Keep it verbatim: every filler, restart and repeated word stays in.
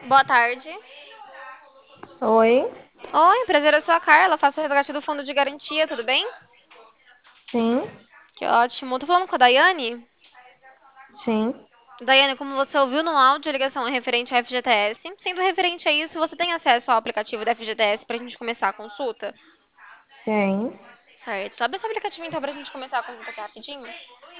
Boa tarde. Oi, Oi, prazer, eu sou a Carla, faço o resgate do fundo de garantia, tudo bem? sim, Que ótimo. Tô falando com a Daiane? sim, Daiane, como você ouviu no áudio, a ligação é referente ao F G T S. Sendo referente a isso, você tem acesso ao aplicativo da F G T S pra gente começar a consulta? tem. Certo. Sobe esse aplicativo então pra gente começar a consulta aqui rapidinho.